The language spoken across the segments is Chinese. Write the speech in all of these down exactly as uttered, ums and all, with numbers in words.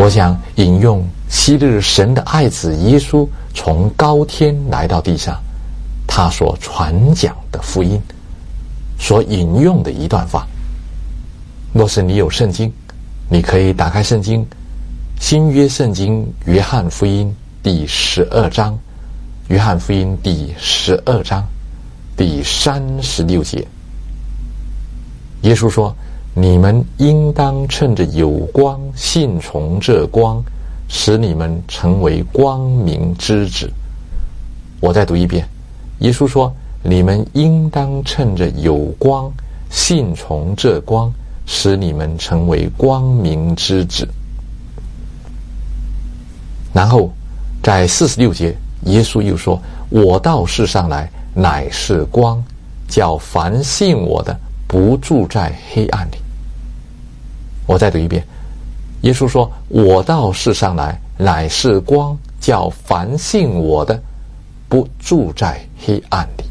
我想引用昔日神的爱子耶稣从高天来到地上，他所传讲的福音，所引用的一段话。若是你有圣经，你可以打开圣经，新约圣经约翰福音第十二章，约翰福音第十二章第三十六节。耶稣说，你们应当趁着有光，信从这光，使你们成为光明之子。我再读一遍，耶稣说，你们应当趁着有光，信从这光，使你们成为光明之子。然后在四十六节，耶稣又说，我到世上来乃是光，叫凡信我的不住在黑暗里。我再读一遍，耶稣说，我到世上来乃是光，叫凡信我的不住在黑暗里。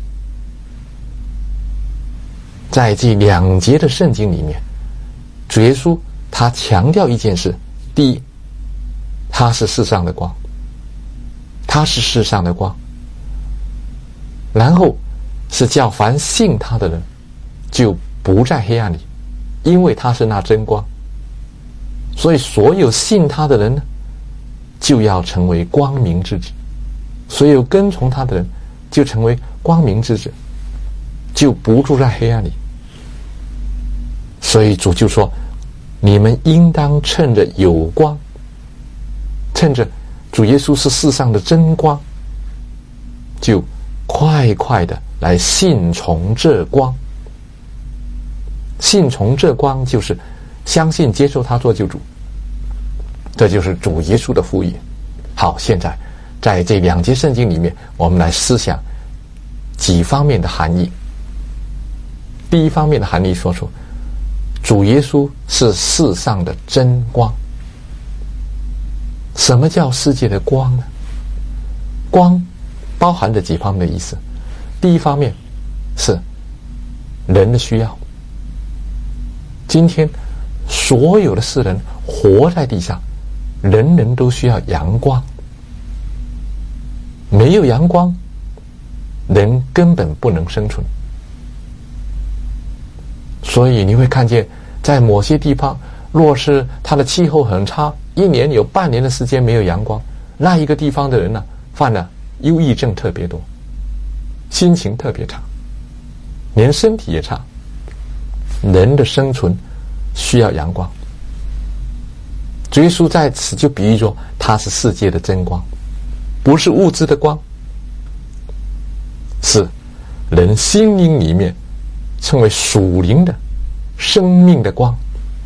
在这两节的圣经里面，主耶稣他强调一件事，第一，他是世上的光，他是世上的光，然后是叫凡信他的人就不在黑暗里，因为他是那真光。所以所有信他的人呢，就要成为光明之子，所有跟从他的人就成为光明之子，就不住在黑暗里。所以主就说，你们应当趁着有光，趁着主耶稣是世上的真光，就快快的来信从这光。信从这光就是相信接受他做救主，这就是主耶稣的福音。好，现在在这两节圣经里面，我们来思想几方面的含义。第一方面的含义说出，主耶稣是世上的真光。什么叫世界的光呢？光包含着几方面的意思。第一方面是人的需要。今天所有的世人活在地上，人人都需要阳光。没有阳光，人根本不能生存。所以你会看见，在某些地方，若是它的气候很差，一年有半年的时间没有阳光，那一个地方的人呢，犯了忧郁症特别多，心情特别差，连身体也差。人的生存需要阳光。主耶稣在此就比喻说，他是世界的真光，不是物质的光，是人心灵里面称为属灵的生命的光。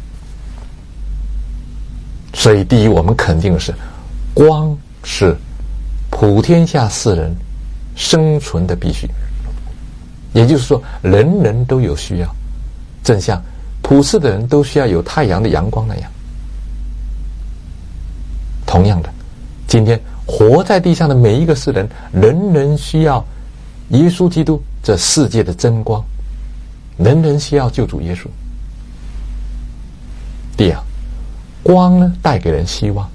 所以第一，我们肯定的是，光是普天下世人生存的必须。也就是说，人人都有需要，正像普世的人都需要有太阳的阳光那样。同样的，今天活在地上的每一个世人，人人需要耶稣基督这世界的真光，人人需要救主耶稣。第二，光呢带给人希望。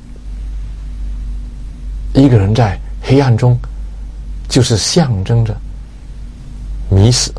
一个人在黑暗中，就是象征着迷死、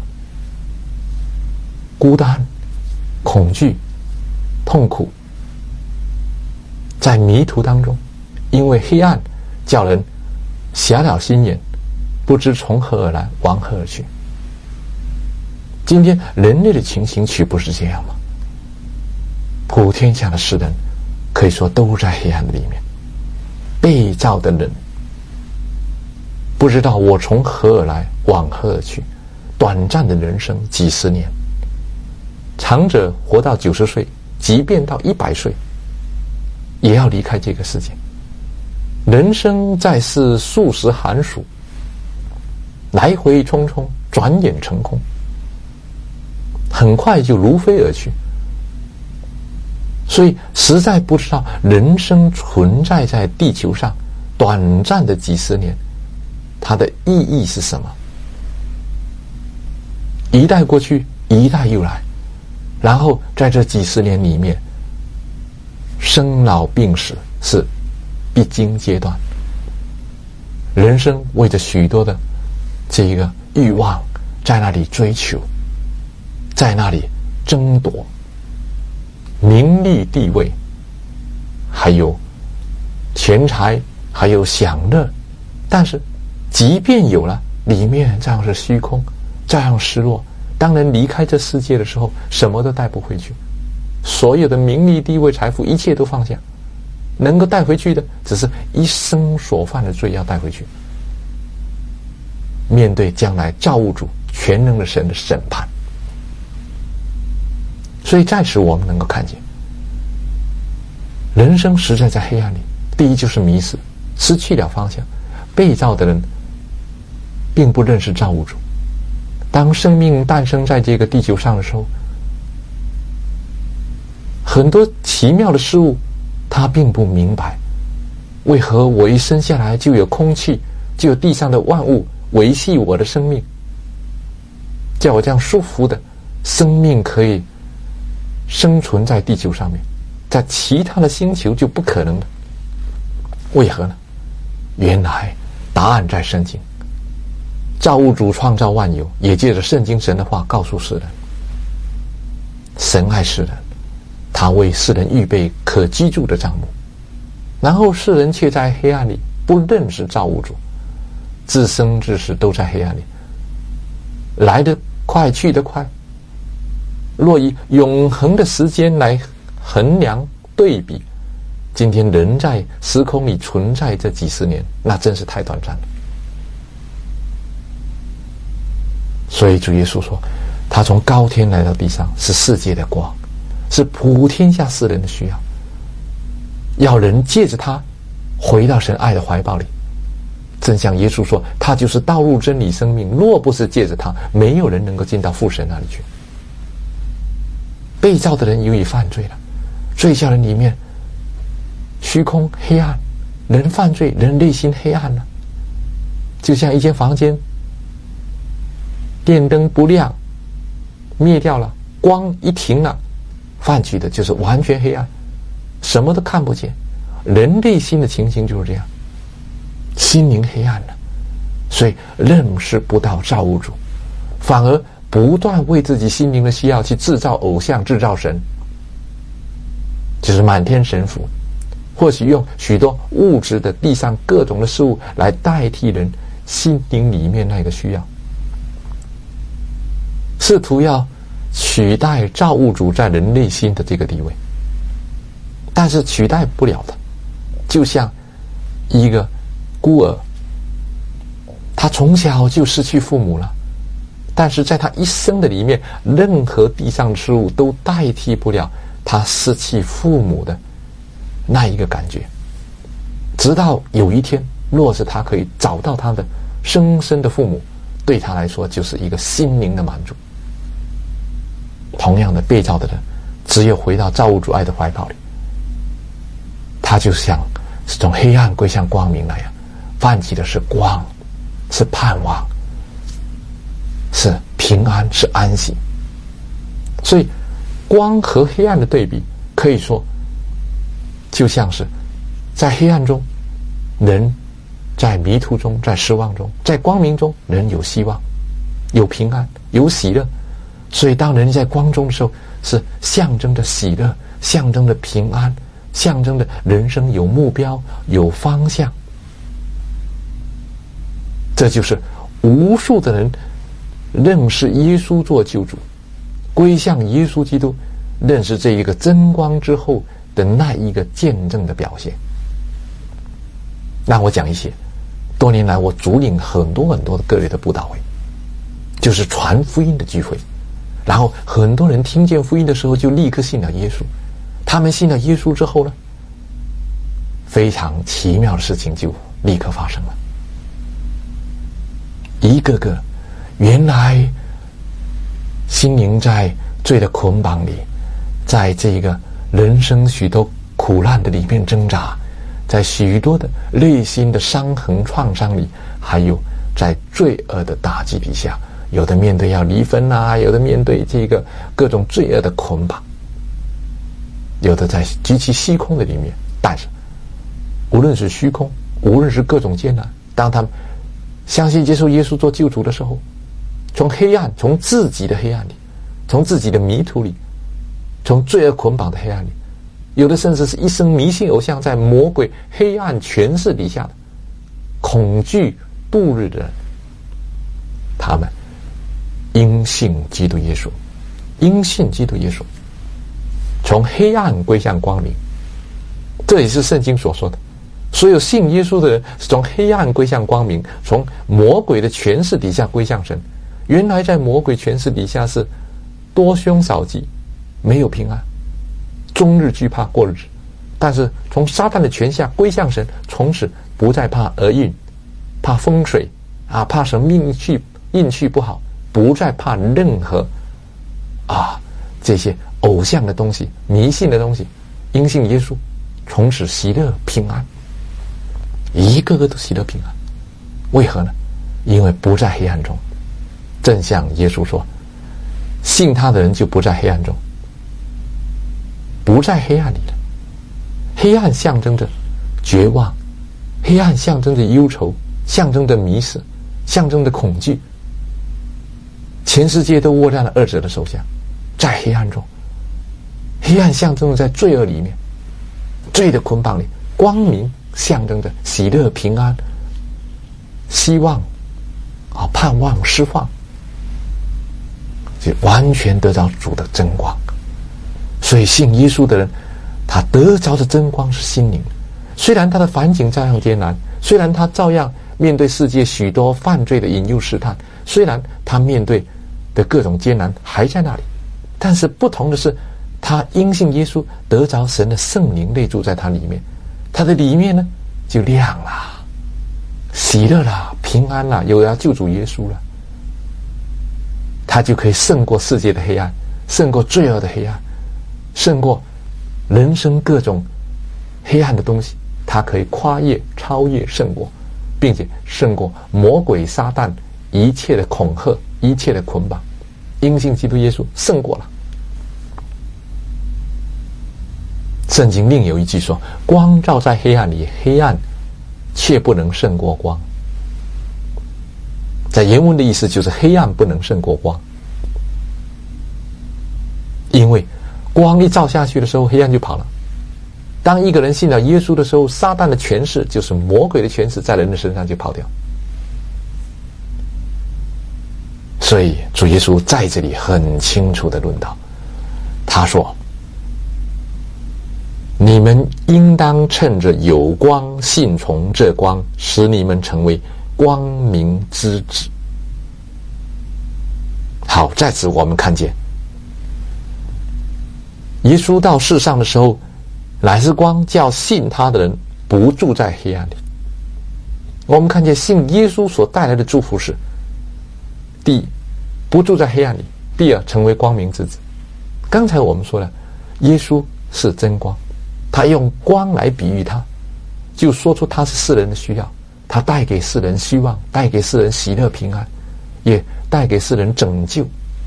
孤单、恐惧、痛苦，在迷途当中，因为黑暗叫人瞎了心眼，不知从何而来，往何而去。今天人类的情形岂不是这样吗？普天下的世人可以说都在黑暗里面，被造的人不知道我从何而来，往何而去。短暂的人生几十年，长者活到九十岁，即便到一百岁，也要离开这个世界。人生在世数十寒暑，来回匆匆，转眼成空，很快就如飞而去。所以实在不知道人生存在在地球上短暂的几十年，它的意义是什么。一代过去，一代又来，然后在这几十年里面，生老病死是必经阶段。人生为着许多的这一个欲望，在那里追求，在那里争夺名利地位，还有钱财，还有享乐。但是即便有了，里面照样是虚空，照样失落。当人离开这世界的时候，什么都带不回去，所有的名利地位财富一切都放下，能够带回去的只是一生所犯的罪要带回去，面对将来造物主全能的神的审判。所以在此我们能够看见，人生实在在黑暗里。第一就是迷失，失去了方向。被造的人并不认识造物主。当生命诞生在这个地球上的时候，很多奇妙的事物他并不明白，为何我一生下来就有空气，就有地上的万物维系我的生命，叫我这样舒服的生命可以生存在地球上面，在其他的星球就不可能了。为何呢？原来答案在圣经。造物主创造万有，也借着圣经神的话告诉世人，神爱世人，他为世人预备可居住的帐幕。然后世人却在黑暗里不认识造物主，自生自死都在黑暗里，来得快去得快。若以永恒的时间来衡量对比，今天人在时空里存在这几十年，那真是太短暂了。所以主耶稣说，他从高天来到地上，是世界的光，是普天下世人的需要，要人借着他回到神爱的怀抱里。正像耶稣说，他就是道路真理生命，若不是借着他，没有人能够进到父神那里去。被造的人由于犯罪了，罪叫人里面虚空黑暗，人犯罪，人内心黑暗了，就像一间房间电灯不亮，灭掉了，光一停了，泛起的就是完全黑暗，什么都看不见。人内心的情形就是这样，心灵黑暗了，所以认识不到造物主，反而不断为自己心灵的需要去制造偶像，制造神，就是满天神符，或许用许多物质的地上各种的事物来代替人心灵里面那个需要，试图要取代造物主在人内心的这个地位，但是取代不了的。就像一个孤儿，他从小就失去父母了，但是在他一生的里面，任何地上事物都代替不了他失去父母的那一个感觉。直到有一天，若是他可以找到他的生身的父母，对他来说就是一个心灵的满足。同样的，被造的人只有回到造物主爱的怀抱里，他就像是从黑暗归向光明那样，泛起的是光，是盼望，是平安，是安息。所以光和黑暗的对比，可以说就像是在黑暗中人在迷途中，在失望中，在光明中人有希望，有平安，有喜乐。所以当人在光中的时候，是象征着喜乐，象征着平安，象征着人生有目标，有方向。这就是无数的人认识耶稣做救主，归向耶稣基督，认识这一个真光之后的那一个见证的表现。让我讲一些多年来我主领很多很多的各类的布道会，就是传福音的聚会，然后很多人听见福音的时候就立刻信了耶稣。他们信了耶稣之后呢，非常奇妙的事情就立刻发生了。一个个原来心灵在罪的捆绑里，在这个人生许多苦难的里面挣扎，在许多的内心的伤痕创伤里，还有在罪恶的打击底下，有的面对要离婚啊，有的面对这个各种罪恶的捆绑，有的在极其虚空的里面，但是无论是虚空，无论是各种艰难，当他们相信接受耶稣做救主的时候，从黑暗，从自己的黑暗里，从自己的迷途里，从罪恶捆绑的黑暗里，有的甚至是一生迷信偶像，在魔鬼黑暗权势底下的恐惧度日的人，他们因信基督耶稣，因信基督耶稣，从黑暗归向光明。这也是圣经所说的，所有信耶稣的人是从黑暗归向光明，从魔鬼的权势底下归向神。原来在魔鬼权势底下是多凶少吉，没有平安，终日惧怕过日子。但是从撒旦的权下归向神，从此不再怕厄运，怕风水啊，怕什么命气运气不好，不再怕任何啊这些偶像的东西、迷信的东西。因信耶稣，从此喜乐平安，一个个都喜乐平安。为何呢？因为不在黑暗中。正像耶稣说，信他的人就不在黑暗中，不在黑暗里了。黑暗象征着绝望，黑暗象征着忧愁，象征着迷失，象征着恐惧。全世界都握在了二者的手下，在黑暗中。黑暗象征着在罪恶里面，罪的捆绑里；光明象征着喜乐平安，希望啊，盼望释放，就完全得着主的真光。所以信耶稣的人，他得着的真光是心灵的。虽然他的环境照样艰难，虽然他照样面对世界许多犯罪的引诱试探，虽然他面对的各种艰难还在那里，但是不同的是，他因信耶稣得着神的圣灵内住在他里面，他的里面呢就亮了，喜乐了，平安了，有要救主耶稣了，他就可以胜过世界的黑暗，胜过罪恶的黑暗，胜过人生各种黑暗的东西，他可以跨越、超越、胜过，并且胜过魔鬼撒旦一切的恐吓、一切的捆绑。因信基督耶稣胜过了。圣经另有一句说，光照在黑暗里，黑暗却不能胜过光。在原文的意思就是黑暗不能胜过光，因为光一照下去的时候，黑暗就跑了。当一个人信了耶稣的时候，撒旦的权势，就是魔鬼的权势，在人的身上就跑掉。所以主耶稣在这里很清楚的论道，他说，你们应当趁着有光信从这光，使你们成为光明之子。好，在此我们看见耶稣到世上的时候，乃是光，叫信他的人不住在黑暗里。我们看见信耶稣所带来的祝福是：第一，不住在黑暗里；第二，成为光明之子。刚才我们说了，耶稣是真光，他用光来比喻他，就说出他是世人的需要，他带给世人希望，带给世人喜乐平安，也带给世人拯救。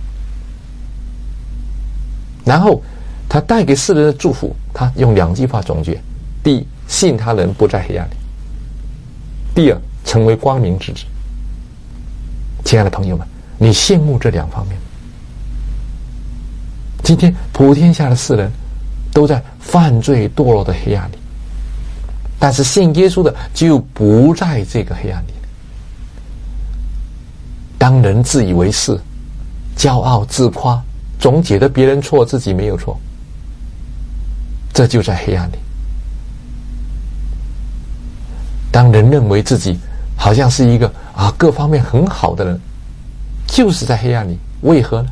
然后他带给世人的祝福，他用两句话总结：第一，信他人不在黑暗里；第二，成为光明之子。亲爱的朋友们，你羡慕这两方面？今天普天下的世人都在犯罪堕落的黑暗里，但是信耶稣的就不在这个黑暗里。当人自以为是、骄傲自夸，总觉得别人错，自己没有错，这就在黑暗里。当人认为自己好像是一个啊各方面很好的人，就是在黑暗里。为何呢？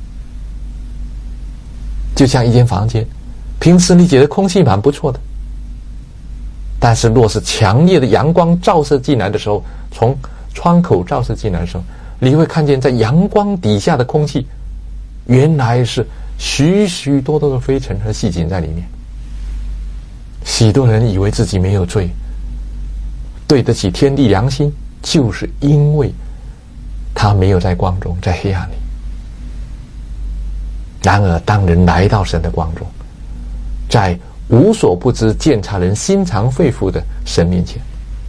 就像一间房间，平时你觉得空气蛮不错的，但是若是强烈的阳光照射进来的时候，从窗口照射进来的时候，你会看见在阳光底下的空气原来是许许多多的灰尘和细菌在里面。许多人以为自己没有罪，对得起天地良心，就是因为他没有在光中，在黑暗里。然而当人来到神的光中，在无所不知、鉴察人心肠肺腑的神面前，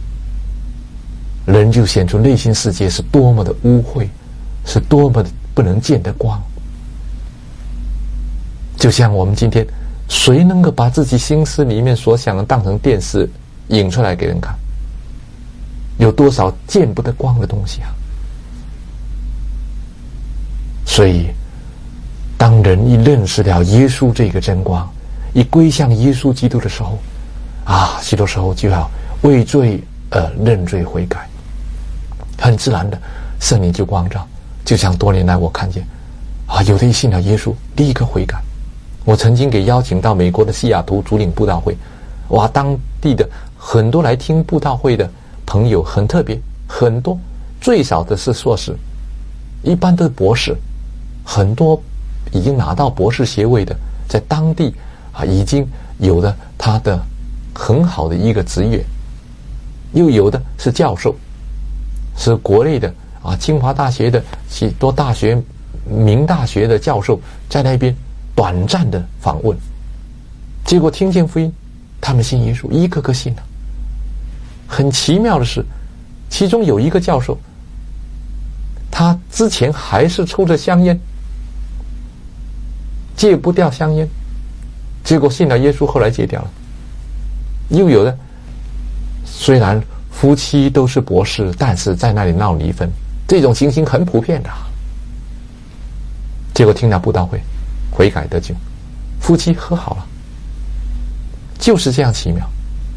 人就显出内心世界是多么的污秽，是多么的不能见得光。就像我们今天，谁能够把自己心思里面所想的当成电视引出来给人看？有多少见不得光的东西啊？所以当人一认识了耶稣这个真光，一归向耶稣基督的时候啊，许多时候就要为罪而认罪悔改，很自然的圣灵就光照。就像多年来我看见啊，有的一信了耶稣立刻悔改。我曾经给邀请到美国的西雅图主领布道会，哇，当地的很多来听布道会的朋友很特别，很多最少的是硕士，一般都是博士，很多已经拿到博士学位的，在当地啊已经有了他的很好的一个职业，又有的是教授，是国内的啊清华大学的许多大学、名大学的教授在那边短暂的访问，结果听见福音，他们信耶稣，一个个信了。很奇妙的是，其中有一个教授，他之前还是抽着香烟，戒不掉香烟，结果信了耶稣，后来戒掉了。又有的虽然夫妻都是博士，但是在那里闹离婚，这种情形很普遍的。结果听了布道会，悔改得救，夫妻和好了，就是这样奇妙。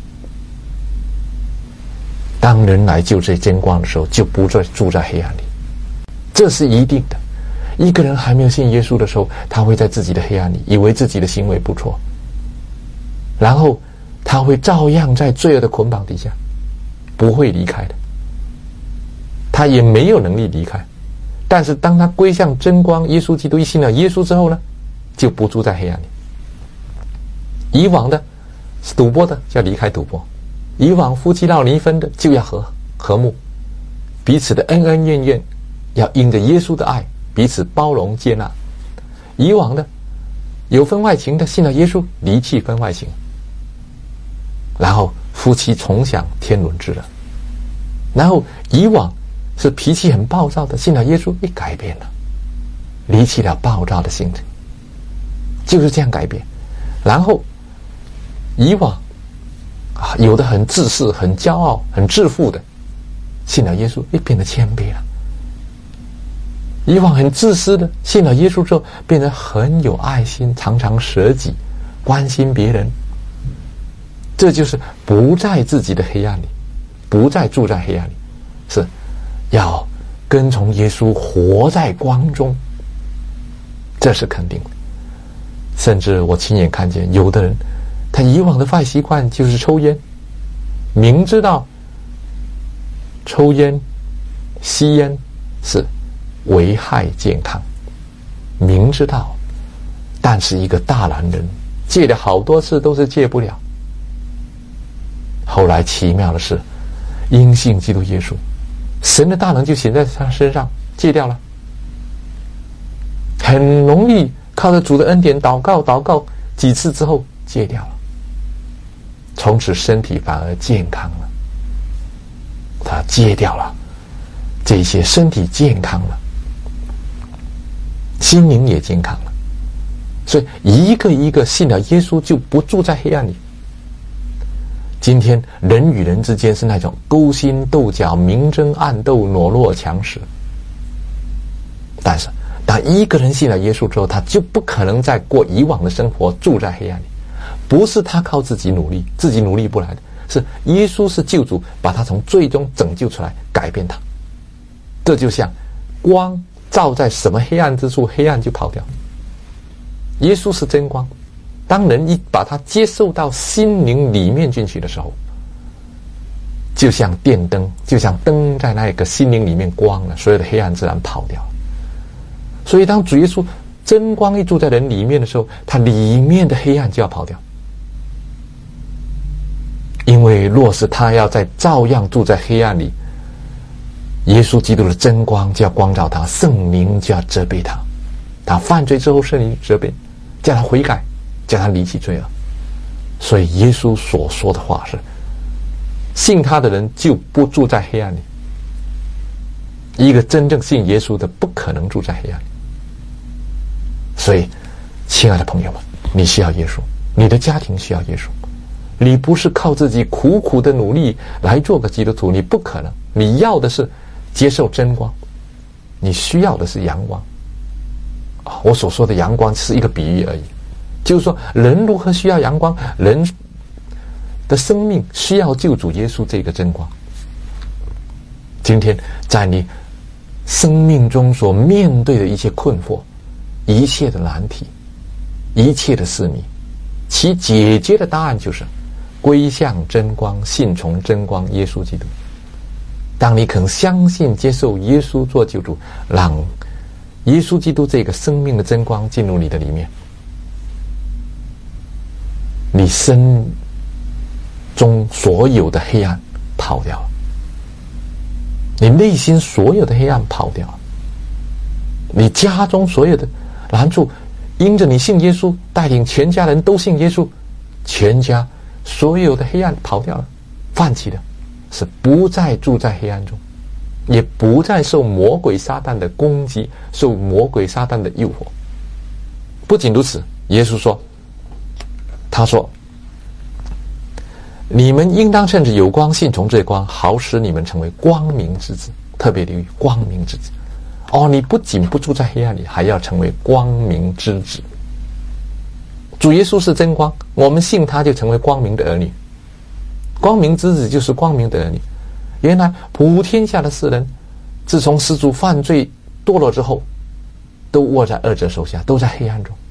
当人来就这真光的时候，就不再住在黑暗里，这是一定的。一个人还没有信耶稣的时候，他会在自己的黑暗里，以为自己的行为不错，然后他会照样在罪恶的捆绑底下，不会离开的，他也没有能力离开。但是当他归向真光耶稣基督，一信了耶稣之后呢，就不住在黑暗里。以往的赌博的就要离开赌博，以往夫妻闹离婚的就要和和睦，彼此的恩恩怨怨要因着耶稣的爱彼此包容接纳。以往的有分外情的信了耶稣，离弃分外情，然后夫妻重享天伦之乐。然后以往是脾气很暴躁的，信了耶稣一改变了，离弃了暴躁的性质，就是这样改变。然后以往啊，有的很自恃、很骄傲、很自负的，信了耶稣也变得谦卑了。以往很自私的，信了耶稣之后变得很有爱心，常常舍己，关心别人。这就是不在自己的黑暗里，不再住在黑暗里，是要跟从耶稣，活在光中，这是肯定的。甚至我亲眼看见有的人，他以往的坏习惯就是抽烟，明知道抽烟吸烟是危害健康，明知道，但是一个大男人戒了好多次都是戒不了。后来奇妙的是，因信基督耶稣，神的大能就显在他身上，戒掉了，很容易靠着主的恩典祷告祷告几次之后戒掉了，从此身体反而健康了。他戒掉了这些，身体健康了，心灵也健康了。所以一个一个信了耶稣就不住在黑暗里。今天人与人之间是那种勾心斗角、明争暗斗、懦弱强势，但是当一个人信了耶稣之后，他就不可能再过以往的生活，住在黑暗里。不是他靠自己努力，自己努力不来的，是耶稣是救主，把他从最终拯救出来，改变他。这就像光照在什么黑暗之处，黑暗就跑掉。耶稣是真光，当人一把它接受到心灵里面进去的时候，就像电灯，就像灯在那个心灵里面光了，所有的黑暗自然跑掉了。所以当主耶稣真光一住在人里面的时候，他里面的黑暗就要跑掉。因为若是他要再照样住在黑暗里，耶稣基督的真光就要光照他，圣灵就要责备他，他犯罪之后圣灵责备，叫他悔改，叫他离弃罪恶。 所以耶稣所说的话是：信他的人就不住在黑暗里。一个真正信耶稣的不可能住在黑暗里。所以亲爱的朋友们，你需要耶稣，你的家庭需要耶稣。你不是靠自己苦苦的努力来做个基督徒，你不可能。你要的是接受真光，你需要的是阳光。啊，我所说的阳光是一个比喻而已，就是说人如何需要阳光，人的生命需要救主耶稣这个真光。今天在你生命中所面对的一切困惑，一切的难题，一切的事谜，其解决的答案就是归向真光，信从真光耶稣基督。当你肯相信接受耶稣做救主，让耶稣基督这个生命的真光进入你的里面，你身中所有的黑暗跑掉了，你内心所有的黑暗跑掉了，你家中所有的难处，因着你信耶稣，带领全家人都信耶稣，全家所有的黑暗跑掉了，放弃的是不再住在黑暗中，也不再受魔鬼撒旦的攻击，受魔鬼撒旦的诱惑。不仅如此，耶稣说，他说，你们应当趁着有光，信从这光，好使你们成为光明之子。特别留意光明之子。哦，你不仅不住在黑暗里，还要成为光明之子。主耶稣是真光，我们信他就成为光明的儿女。光明之子就是光明的儿女。原来普天下的世人，自从始祖犯罪堕落之后，都握在恶者手下，都在黑暗中。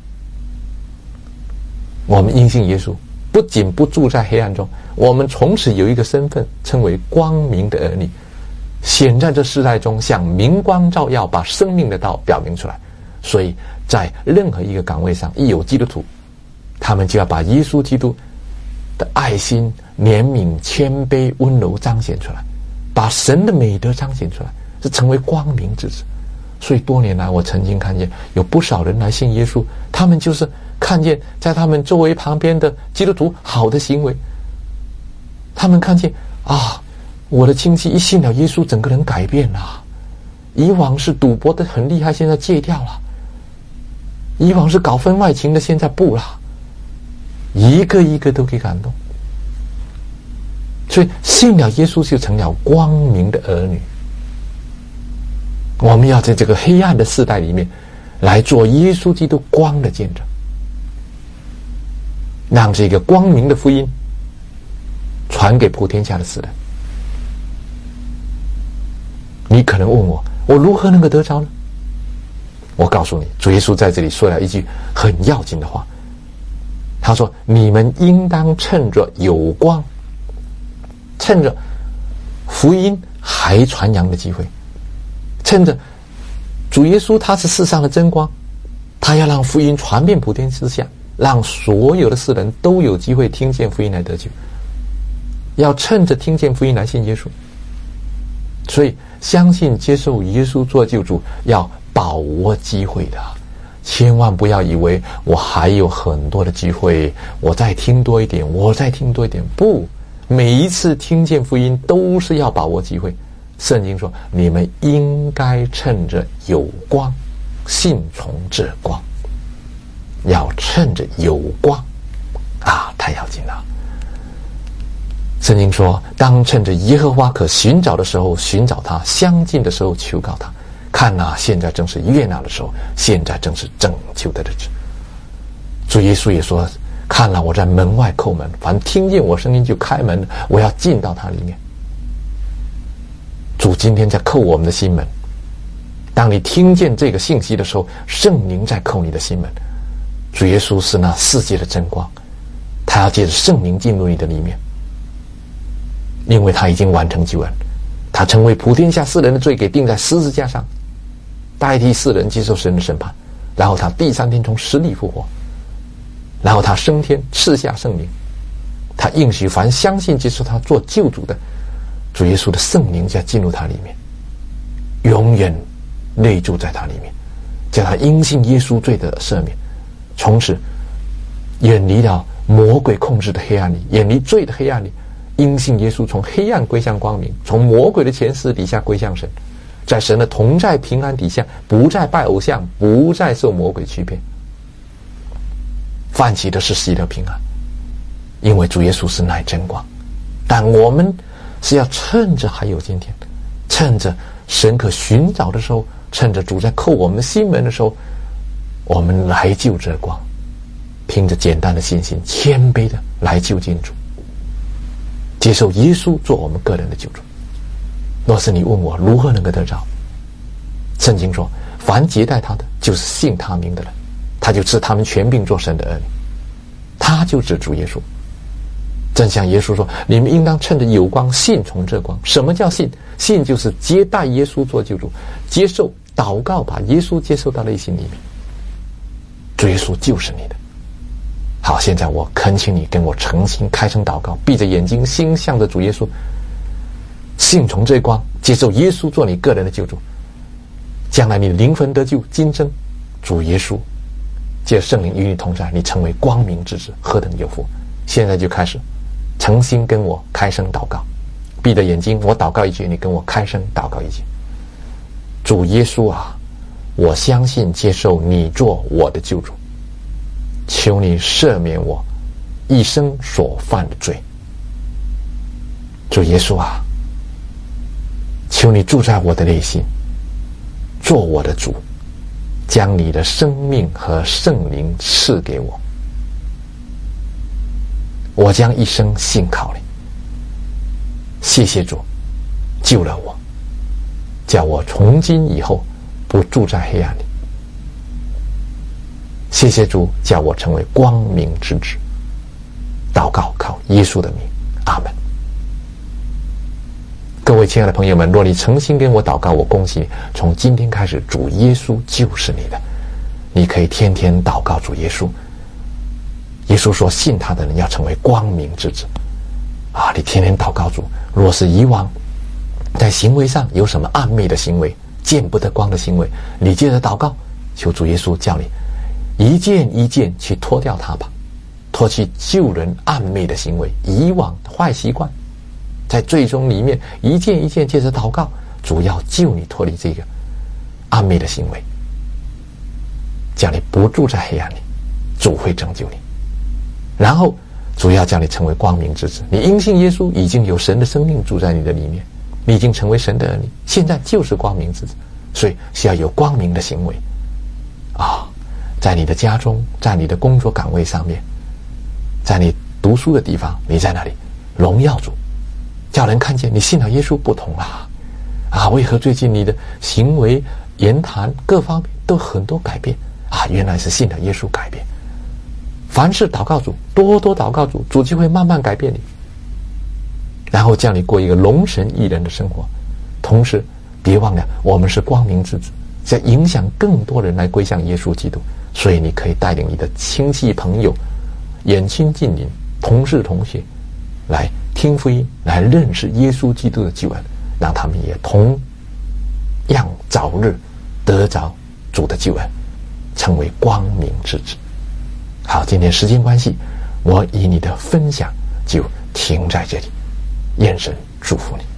我们因信耶稣，不仅不住在黑暗中，我们从此有一个身份，称为光明的儿女，显在这世代中，像明光照耀，把生命的道表明出来。所以在任何一个岗位上，一有基督徒，他们就要把耶稣基督的爱心、怜悯、谦卑、温柔彰显出来，把神的美德彰显出来，是成为光明之子。所以多年来，我曾经看见有不少人来信耶稣，他们就是看见在他们周围旁边的基督徒好的行为，他们看见啊，我的亲戚一信了耶稣，整个人改变了。以往是赌博的很厉害，现在戒掉了；以往是搞婚外情的，现在不了。一个一个都给感动。所以信了耶稣就成了光明的儿女。我们要在这个黑暗的世代里面来做耶稣基督光的见证，让这个光明的福音传给普天下的世人。你可能问我，我如何能够得着呢？我告诉你，主耶稣在这里说了一句很要紧的话，他说，你们应当趁着有光，趁着福音还传扬的机会，趁着主耶稣他是世上的真光，他要让福音传遍普天之下，让所有的世人都有机会听见福音来得救，要趁着听见福音来信耶稣。所以相信接受耶稣做救主，要把握机会的，千万不要以为我还有很多的机会，我再听多一点，我再听多一点。不，每一次听见福音都是要把握机会。圣经说，你们应该趁着有光，信从这光。要趁着有光啊，太要紧了。圣经说，当趁着耶和华可寻找的时候寻找他，相近的时候求告他。看哪，现在正是悦纳的时候，现在正是拯救的日子。主耶稣也说，看了，我在门外叩门，凡听见我声音就开门，我要进到他里面。主今天在叩我们的心门，当你听见这个信息的时候，圣灵在叩你的心门。主耶稣是那世界的真光，他要借着圣灵进入你的里面，因为他已经完成救恩，他成为普天下世人的罪给钉在十字架上，代替世人接受神的审判，然后他第三天从死里复活，然后他升天赐下圣灵，他应许凡相信接受他做救主的，主耶稣的圣灵就要进入他里面，永远内住在他里面，叫他因信耶稣罪的赦免，从此远离了魔鬼控制的黑暗里，远离罪的黑暗里，因信耶稣从黑暗归向光明，从魔鬼的权势底下归向神，在神的同在平安底下，不再拜偶像，不再受魔鬼欺骗，泛起的是喜乐平安，因为主耶稣是乃真光。但我们是要趁着还有今天，趁着神可寻找的时候，趁着主在叩我们心门的时候，我们来就这光，凭着简单的信心，谦卑的来就近主，接受耶稣做我们个人的救主。若是你问我如何能够得着，圣经说凡接待他的，就是信他名的人，他就赐他们权柄做神的儿女。他就指主耶稣，正像耶稣说，你们应当趁着有光信从这光。什么叫信？信就是接待耶稣做救主，接受祷告，把耶稣接受到内心里面，主耶稣就是你的。好，现在我恳请你跟我诚心开声祷告，闭着眼睛，心向着主耶稣，信从这光，接受耶稣做你个人的救主。将来你的灵魂得救，今生主耶稣借圣灵与你同在，你成为光明之子，何等有福！现在就开始诚心跟我开声祷告，闭着眼睛，我祷告一句，你跟我开声祷告一句。主耶稣啊，我相信接受你做我的救主，求你赦免我一生所犯的罪。主耶稣啊，求你住在我的内心，做我的主，将你的生命和圣灵赐给我，我将一生信靠你。谢谢主救了我，叫我从今以后不住在黑暗里。谢谢主叫我成为光明之子。祷告靠耶稣的名，阿门。各位亲爱的朋友们，若你诚心跟我祷告，我恭喜你，从今天开始主耶稣就是你的。你可以天天祷告主耶稣。耶稣说信他的人要成为光明之子啊！你天天祷告主。若是以往在行为上有什么暗昧的行为，见不得光的行为，你接着祷告，求主耶稣叫你一件一件去脱掉它吧，脱去救人暗昧的行为，以往坏习惯，在最终里面一件一件接着祷告，主要救你脱离这个暗昧的行为，叫你不住在黑暗里，主会拯救你。然后主要叫你成为光明之子，你因信耶稣已经有神的生命住在你的里面，你已经成为神的儿女，现在就是光明之子，所以需要有光明的行为啊！在你的家中，在你的工作岗位上面，在你读书的地方，你在那里荣耀主，叫人看见你信了耶稣不同啦啊！为何最近你的行为言谈各方面都很多改变啊？原来是信了耶稣改变。凡事祷告主，多多祷告主，主就会慢慢改变你，然后叫你过一个荣神益人的生活。同时别忘了我们是光明之子，在影响更多人来归向耶稣基督，所以你可以带领你的亲戚朋友、远亲近邻、同事同学来听福音，来认识耶稣基督的救恩，让他们也同样早日得着主的救恩，成为光明之子。好，今天时间关系，我以你的分享就停在这里，愿神祝福你。